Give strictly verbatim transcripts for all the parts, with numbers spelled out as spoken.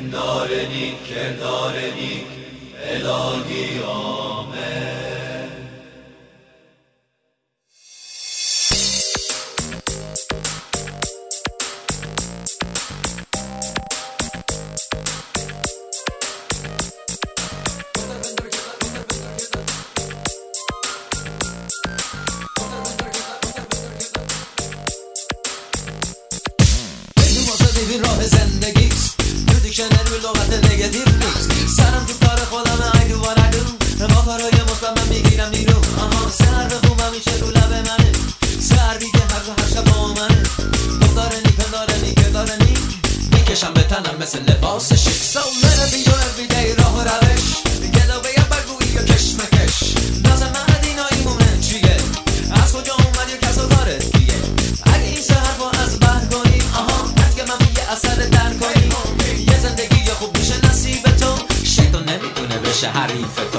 پندار نیک کردار نیک الهی آمین. راه زندگیست تو دیکشنری لغت نگتیو نیست. سرم تو کار خودم I do what I do. با کارهای مثبت من میگیرم نیرو. آها سر خوب همیشه رو لب منه. سر بیگه هر رو هر شب با منه. دختر نیک پندار نیک داره نیک میکشم به تنم مثل لباس شیک. So let it be your everyday راه و روش. گلوه یا برگویی یا کشمکش. لازم مدینا ایمونه چیه؟ از کجا اومدی و کس و کارت کیه؟ اگه این سه حرفا از بر کنی آها که من یه اثر در کنی یه زندگی یا خوب میشه نصیب تو. شیطان نمیتونه بشه حریف تو.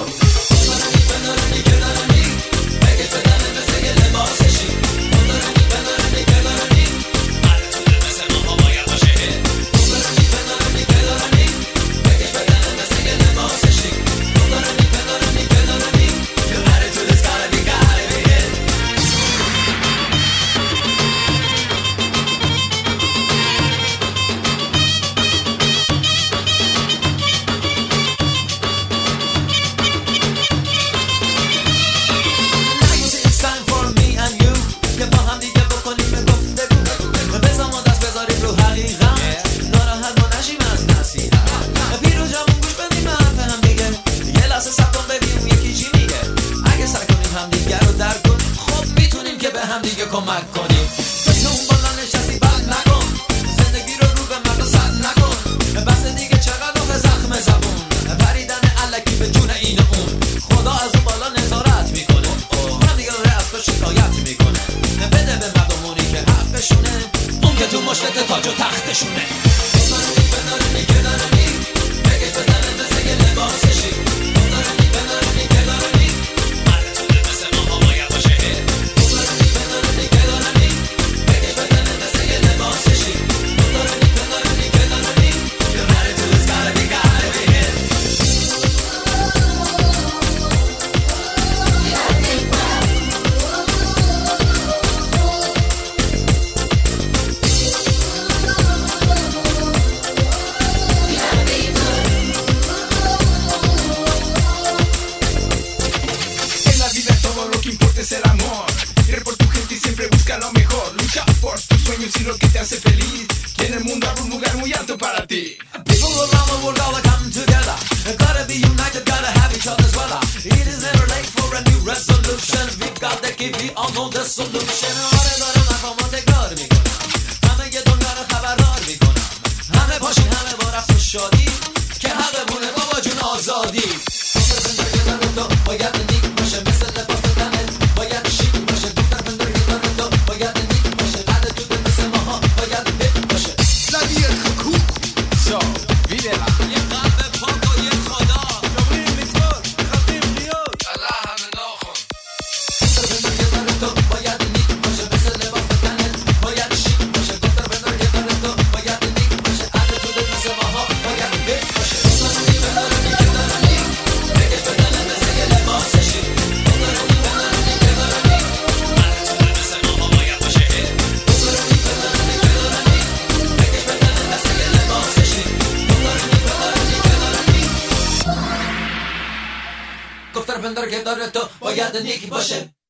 دیگه کمک کنیم تو اون بالا نشستی بند نکن. زندگی رو رو به مرد سد نکن. بس دیگه چقدر آخه زخم زبون. پریدن علکی به جون این اون. خدا از اون بالا نظارت میکنه. هم دیگه داره از تو شکایت میکنه. بده به مردمونی که حقشونه. اون که تو مشتت تاج و تختشونه. Es el amor, ir por tu gente y siempre busca lo mejor. Lucha por tus sueños y lo que te hace feliz. Y en el mundo habrá un lugar muy alto para ti. People around the world all come together. Gotta be united, gotta have each other's weather. It is never late for a new resolution. We've got the key, we all know the solution. آره دارم حرفامو تکرار میکنم. همه یه دنیا رو خبردار میکنم. همه پاشین همه با رفت و شادی. که حق بونه بابا جون آزادی. باید نیک باشه مثل لباس تنت. باید شیک باشه دختر پندار که داره تو. باید نیک باشه قد تو دل مثل ماها. باید بد باشه. La vida es cool. So, vívela. یه قلب پاک و یه خدا. جبرین میتوار خطیم ریاد Allah همه ناخون. دختر پندار که داره تو. باید نیک باشه مثل لباس تنت. باید شیک باشه دختر پندار که داره تو. باید نیک باشه قد تو دل مثل ماها. باید بد باشه. دختر پندار که داره تو باید نیک باشه.